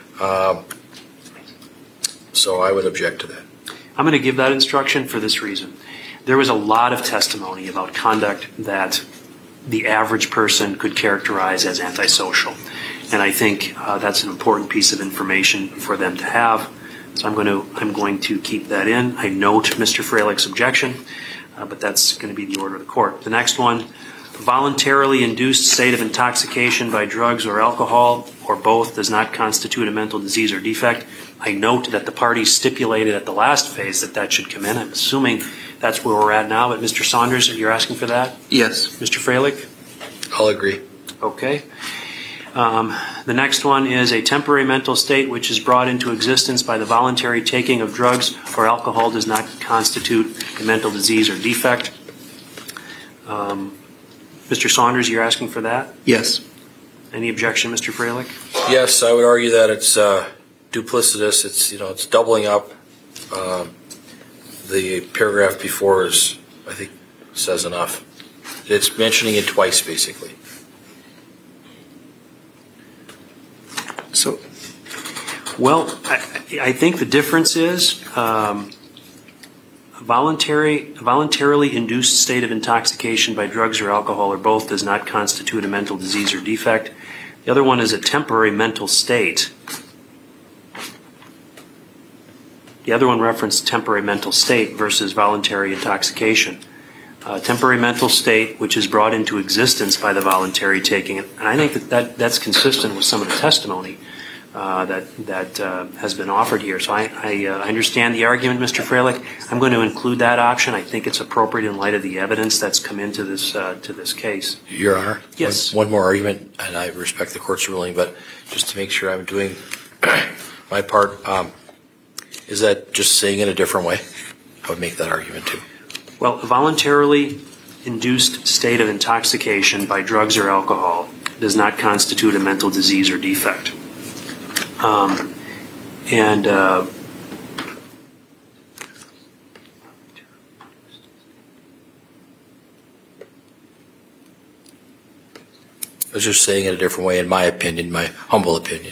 [SPEAKER 12] so I would object to that.
[SPEAKER 10] I'm going to give that instruction for this reason. There was a lot of testimony about conduct that the average person could characterize as antisocial. And I think that's an important piece of information for them to have. So I'm going to keep that in. I note Mr. Freilich's objection, but that's going to be the order of the court. The next one, voluntarily induced state of intoxication by drugs or alcohol or both does not constitute a mental disease or defect. I note that the parties stipulated at the last phase that should come in. I'm assuming that's where we're at now, but Mr. Saunders, you're asking for that?
[SPEAKER 11] Yes.
[SPEAKER 10] Mr. Freilich?
[SPEAKER 12] I'll agree.
[SPEAKER 10] Okay. The next one is a temporary mental state which is brought into existence by the voluntary taking of drugs or alcohol does not constitute a mental disease or defect. Mr. Saunders, you're asking for that?
[SPEAKER 11] Yes.
[SPEAKER 10] Any objection, Mr. Freilich?
[SPEAKER 12] Yes, I would argue that it's duplicitous. It's doubling up. The paragraph before says enough. It's mentioning it twice, basically.
[SPEAKER 10] So, well, I think the difference is a voluntarily induced state of intoxication by drugs or alcohol or both does not constitute a mental disease or defect. The other one is a temporary mental state. The other one referenced temporary mental state versus voluntary intoxication. Temporary mental state, which is brought into existence by the voluntary taking. And I think that's consistent with some of the testimony that has been offered here. So I understand the argument, Mr. Freilich. I'm going to include that option. I think it's appropriate in light of the evidence that's come into this case.
[SPEAKER 12] Your Honor?
[SPEAKER 10] Yes.
[SPEAKER 12] One more argument, and I respect the court's ruling, but just to make sure I'm doing my part, is that just saying it a different way? I would make that argument too.
[SPEAKER 10] Well, a voluntarily induced state of intoxication by drugs or alcohol does not constitute a mental disease or defect. I
[SPEAKER 12] was just saying it a different way, in my opinion, my humble opinion.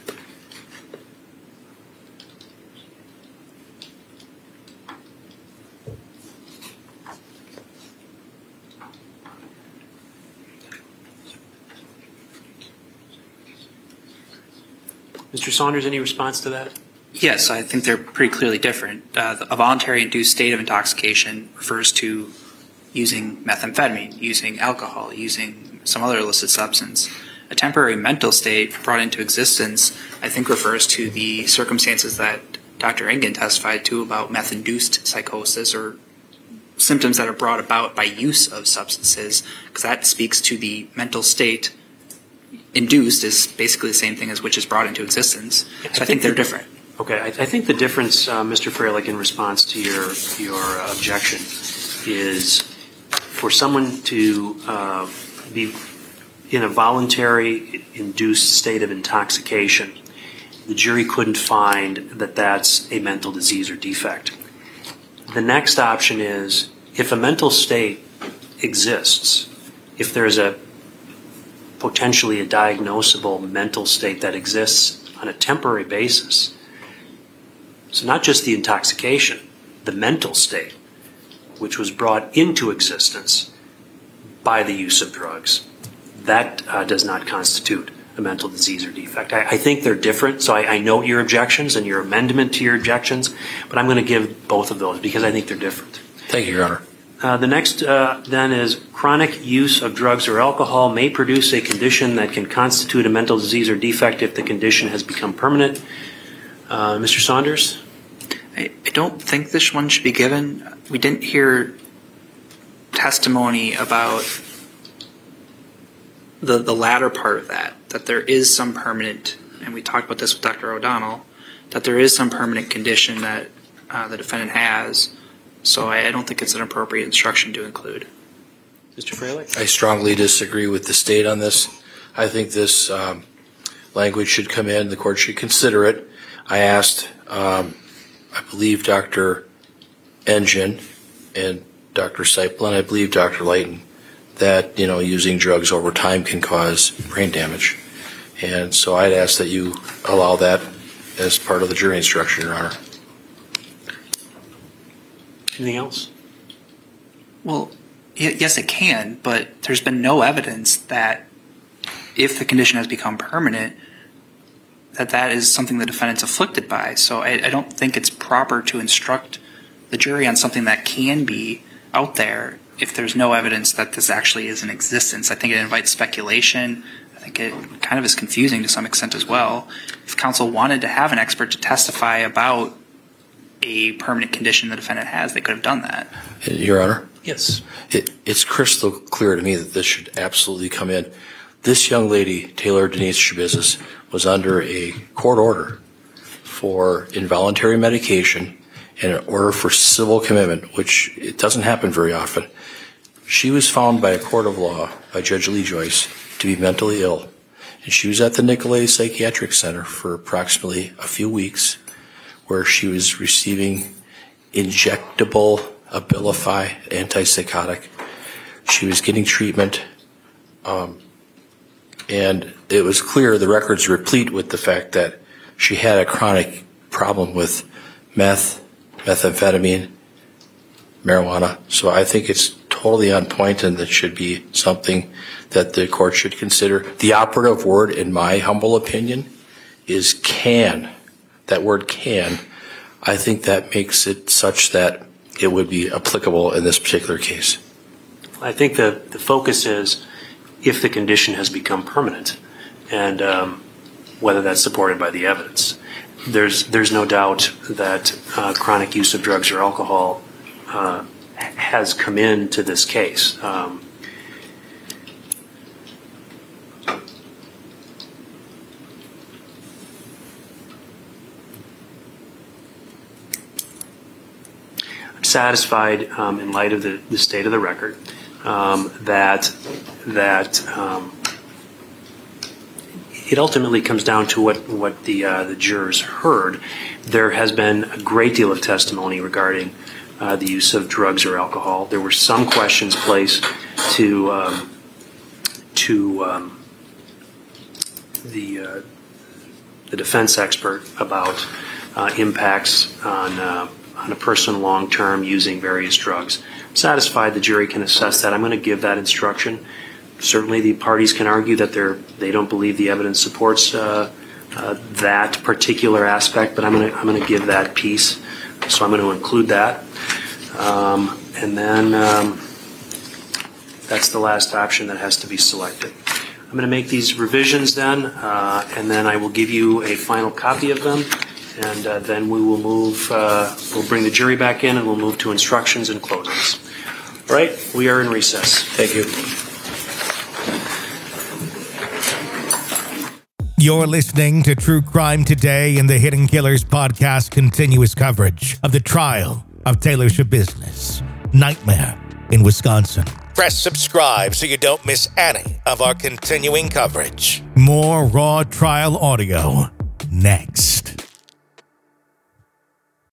[SPEAKER 10] Mr. Saunders, any response to that?
[SPEAKER 11] Yes, I think they're pretty clearly different. A voluntary induced state of intoxication refers to using methamphetamine, using alcohol, using some other illicit substance. A temporary mental state brought into existence, I think, refers to the circumstances that Dr. Engen testified to about meth-induced psychosis or symptoms that are brought about by use of substances, because that speaks to the mental state. Induced is basically the same thing as which is brought into existence. So I think they're different.
[SPEAKER 10] Okay, I think the difference, Mr. Freilich, in response to your objection, is for someone to be in a voluntary induced state of intoxication, the jury couldn't find that that's a mental disease or defect. The next option is if a mental state exists, if there's potentially a diagnosable mental state that exists on a temporary basis. So not just the intoxication, the mental state, which was brought into existence by the use of drugs, that does not constitute a mental disease or defect. I think they're different, so I note your objections and your amendment to your objections, but I'm going to give both of those because I think they're different.
[SPEAKER 12] Thank you, Your Honor.
[SPEAKER 10] The next then is chronic use of drugs or alcohol may produce a condition that can constitute a mental disease or defect if the condition has become permanent. Mr. Saunders?
[SPEAKER 11] I don't think this one should be given. We didn't hear testimony about the latter part of that there is some permanent, and we talked about this with Dr. O'Donnell, that there is some permanent condition that the defendant has. So I don't think it's an appropriate instruction to include.
[SPEAKER 10] Mr. Freilich?
[SPEAKER 12] I strongly disagree with the state on this. I think this language should come in. The court should consider it. I asked, I believe, Dr. Engine and Dr. Seipel, and I believe Dr. Leighton, that, using drugs over time can cause brain damage. And so I'd ask that you allow that as part of the jury instruction, Your Honor.
[SPEAKER 10] Anything else?
[SPEAKER 11] Well, yes, it can, but there's been no evidence that if the condition has become permanent, that is something the defendant's afflicted by. So I don't think it's proper to instruct the jury on something that can be out there if there's no evidence that this actually is in existence. I think it invites speculation. I think it kind of is confusing to some extent as well. If counsel wanted to have an expert to testify about a permanent condition the defendant has, they could have done that.
[SPEAKER 12] Your Honor?
[SPEAKER 10] Yes.
[SPEAKER 12] It's crystal clear to me that this should absolutely come in. This young lady, Taylor Denise Shabizis, was under a court order for involuntary medication and an order for civil commitment, which it doesn't happen very often. She was found by a court of law, by Judge Lee Joyce, to be mentally ill. And she was at the Nicolay Psychiatric Center for approximately a few weeks, where she was receiving injectable Abilify antipsychotic. She was getting treatment, and it was clear, the record's replete with the fact that she had a chronic problem with methamphetamine, marijuana. So I think it's totally on point, and that should be something that the court should consider. The operative word, in my humble opinion, is can. That word can. I think that makes it such that it would be applicable in this particular case.
[SPEAKER 10] I think the focus is if the condition has become permanent, and whether that's supported by the evidence. There's no doubt that chronic use of drugs or alcohol has come into this case. Satisfied in light of the state of the record that it ultimately comes down to what the jurors heard. There has been a great deal of testimony regarding the use of drugs or alcohol. There were some questions placed to the defense expert about impacts on a person long-term using various drugs. I'm satisfied the jury can assess that. I'm going to give that instruction. Certainly the parties can argue that they don't believe the evidence supports that particular aspect, but I'm going to give that piece. So I'm going to include that. And then that's the last option that has to be selected. I'm going to make these revisions then, and then I will give you a final copy of them. And then we will move, we'll bring the jury back in and we'll move to instructions and closings. All right, we are in recess.
[SPEAKER 12] Thank you.
[SPEAKER 8] You're listening to True Crime Today in the Hidden Killers podcast continuous coverage of the trial of Taylor Shabizis, Nightmare in Wisconsin.
[SPEAKER 9] Press subscribe so you don't miss any of our continuing coverage.
[SPEAKER 8] More raw trial audio next.